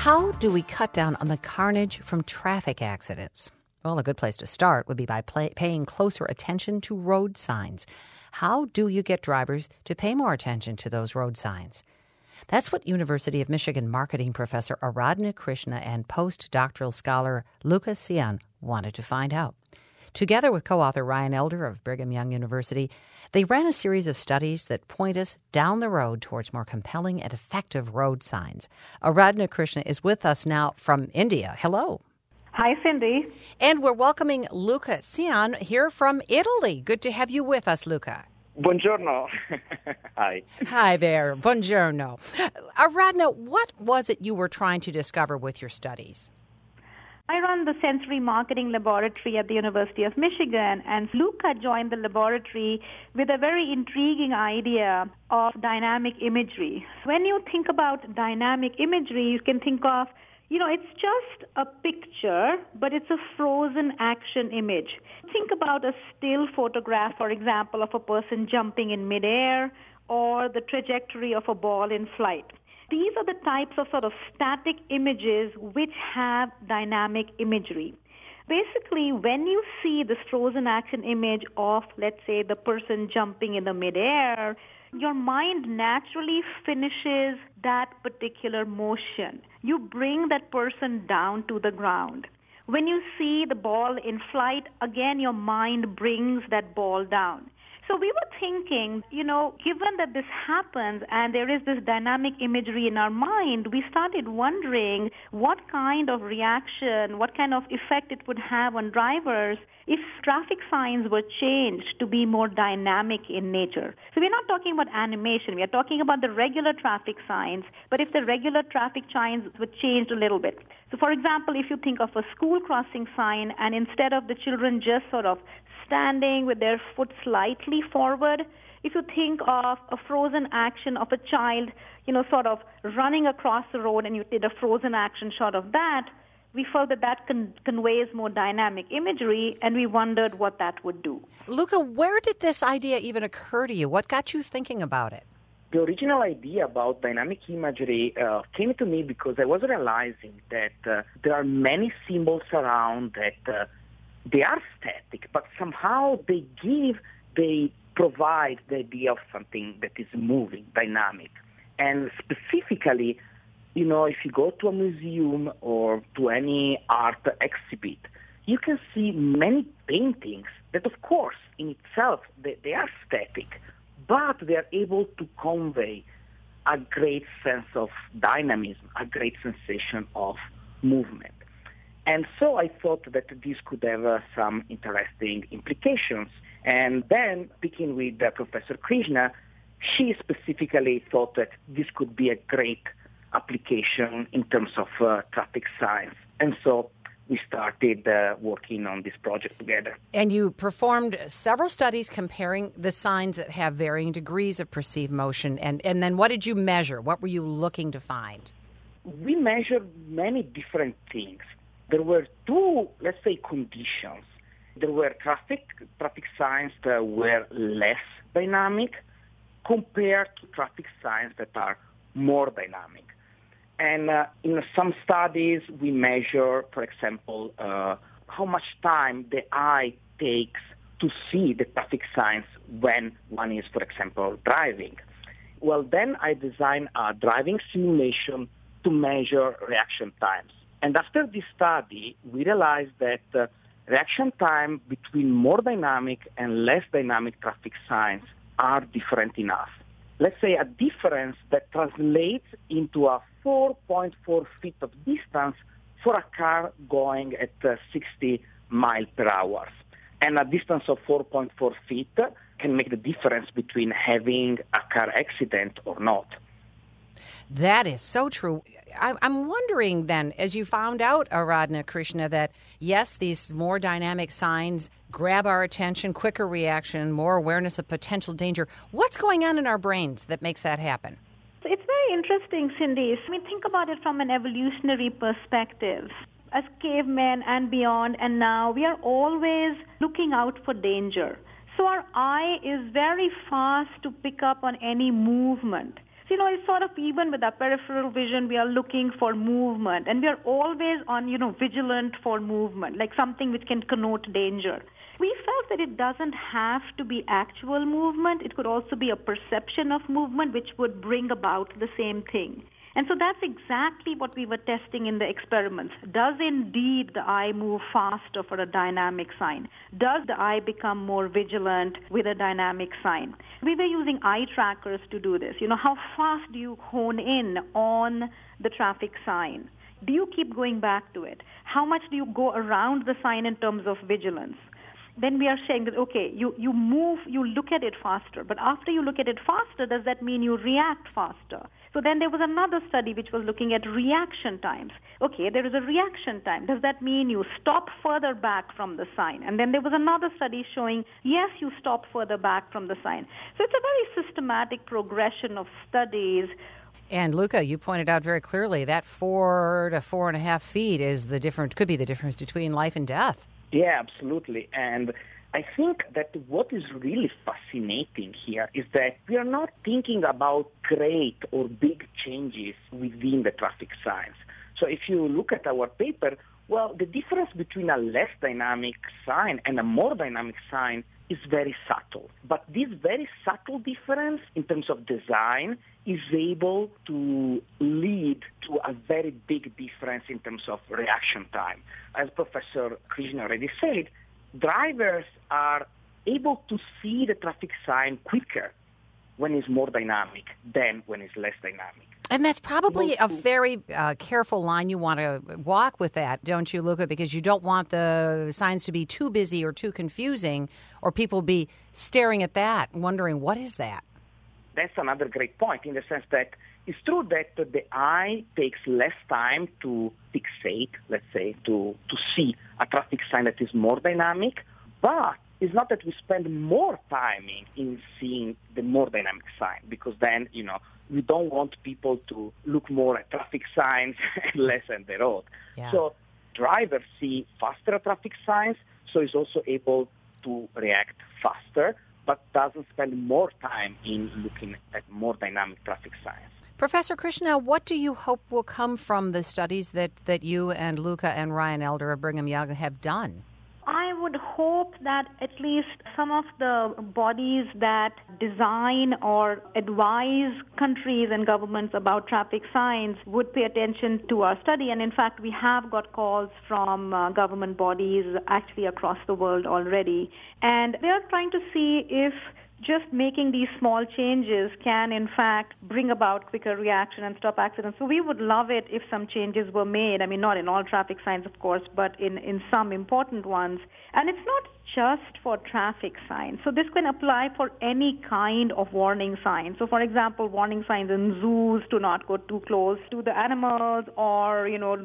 How do we cut down on the carnage from traffic accidents? Well, a good place to start would be by paying closer attention to road signs. How do you get drivers to pay more attention to those road signs? That's what University of Michigan marketing professor Aradhna Krishna and postdoctoral scholar Luca Cian wanted to find out. Together with co-author Ryan Elder of Brigham Young University, they ran a series of studies that point us down the road towards more compelling and effective road signs. Aradhna Krishna is with us now from India. Hello. Hi, Cindy. And we're welcoming Luca Cian here from Italy. Good to have you with us, Luca. Buongiorno. Hi. Hi there. Buongiorno. Aradhna, what was it you were trying to discover with your studies? I run the sensory marketing laboratory at the University of Michigan, and Luca joined the laboratory with a very intriguing idea of dynamic imagery. When you think about dynamic imagery, you can think of, it's just a picture, but it's a frozen action image. Think about a still photograph, for example, of a person jumping in midair or the trajectory of a ball in flight. These are the types of sort of static images which have dynamic imagery. Basically, when you see this frozen action image of, let's say, the person jumping in the midair, your mind naturally finishes that particular motion. You bring that person down to the ground. When you see the ball in flight, again, your mind brings that ball down. So we were thinking, given that this happens and there is this dynamic imagery in our mind, we started wondering what kind of reaction, what kind of effect it would have on drivers if traffic signs were changed to be more dynamic in nature. So we're not talking about animation. We are talking about the regular traffic signs, but if the regular traffic signs were changed a little bit. So, for example, if you think of a school crossing sign and instead of the children just sort of standing with their foot slightly forward, if you think of a frozen action of a child, sort of running across the road and you did a frozen action shot of that, we felt that conveys more dynamic imagery, and we wondered what that would do. Luca, where did this idea even occur to you? What got you thinking about it? The original idea about dynamic imagery came to me because I was realizing that there are many symbols around that they are static, but somehow they provide the idea of something that is moving, dynamic. And specifically, if you go to a museum or to any art exhibit, you can see many paintings that, of course, in itself, they are static, but they are able to convey a great sense of dynamism, a great sensation of movement. And so I thought that this could have some interesting implications. And then, speaking with Professor Krishna, she specifically thought that this could be a great application in terms of traffic science. And so we started working on this project together. And you performed several studies comparing the signs that have varying degrees of perceived motion. And then what did you measure? What were you looking to find? We measured many different things. There were two, let's say, conditions. There were traffic signs that were less dynamic compared to traffic signs that are more dynamic. And in some studies, we measure, for example, how much time the eye takes to see the traffic signs when one is, for example, driving. Well, then I designed a driving simulation to measure reaction times. And after this study, we realized that reaction time between more dynamic and less dynamic traffic signs are different enough. Let's say a difference that translates into a 4.4 feet of distance for a car going at 60 miles per hour. And a distance of 4.4 feet can make the difference between having a car accident or not. That is so true. I'm wondering then, as you found out, Aradhna Krishna, that yes, these more dynamic signs grab our attention, quicker reaction, more awareness of potential danger. What's going on in our brains that makes that happen? It's very interesting, Cindy. Think about it from an evolutionary perspective. As cavemen and beyond, and now, we are always looking out for danger. So our eye is very fast to pick up on any movement. So, it's sort of even with our peripheral vision, we are looking for movement, and we are always on, vigilant for movement, like something which can connote danger. We felt that it doesn't have to be actual movement. It could also be a perception of movement, which would bring about the same thing. And so that's exactly what we were testing in the experiments. Does indeed the eye move faster for a dynamic sign? Does the eye become more vigilant with a dynamic sign? We were using eye trackers to do this. How fast do you hone in on the traffic sign? Do you keep going back to it? How much do you go around the sign in terms of vigilance? Then we are saying that, okay, you look at it faster. But after you look at it faster, does that mean you react faster? So then there was another study which was looking at reaction times. Okay, there is a reaction time. Does that mean you stop further back from the sign? And then there was another study showing, yes, you stop further back from the sign. So it's a very systematic progression of studies. And Luca, you pointed out very clearly that 4 to 4.5 feet is could be the difference between life and death. Yeah, absolutely. And I think that what is really fascinating here is that we are not thinking about great or big changes within the traffic signs. So if you look at our paper, well, the difference between a less dynamic sign and a more dynamic sign is very subtle. But this very subtle difference in terms of design is able to lead to a very big difference in terms of reaction time. As Professor Krishna already said, drivers are able to see the traffic sign quicker when it's more dynamic than when it's less dynamic. And that's probably a very careful line you want to walk with that, don't you, Luca? Because you don't want the signs to be too busy or too confusing, or people be staring at that and wondering, what is that? That's another great point in the sense that it's true that the eye takes less time to fixate, let's say, to see a traffic sign that is more dynamic, but it's not that we spend more time in seeing the more dynamic sign, because then, we don't want people to look more at traffic signs and less at the road. Yeah. So drivers see faster traffic signs, so it's also able to react faster, but doesn't spend more time in looking at more dynamic traffic signs. Professor Krishna, what do you hope will come from the studies that you and Luca and Ryan Elder of Brigham Young have done? I would hope that at least some of the bodies that design or advise countries and governments about traffic signs would pay attention to our study. And in fact, we have got calls from government bodies actually across the world already. And they are trying to see if just making these small changes can, in fact, bring about quicker reaction and stop accidents. So we would love it if some changes were made. I mean, not in all traffic signs, of course, but in some important ones. And it's not just for traffic signs. So this can apply for any kind of warning sign. So, for example, warning signs in zoos to not go too close to the animals, or,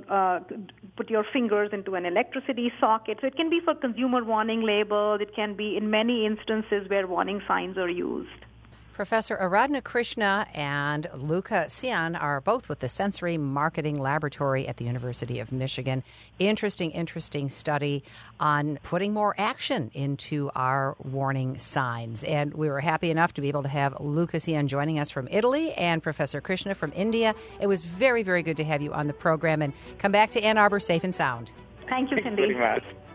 put your fingers into an electricity socket. So it can be for consumer warning labels. It can be in many instances where warning signs are used. Professor Aradhana Krishna and Luca Sian are both with the Sensory Marketing Laboratory at the University of Michigan. Interesting study on putting more action into our warning signs. And we were happy enough to be able to have Luca Sian joining us from Italy and Professor Krishna from India. It was very, very good to have you on the program. And come back to Ann Arbor safe and sound. Thank you, Cindy. Thank you very much.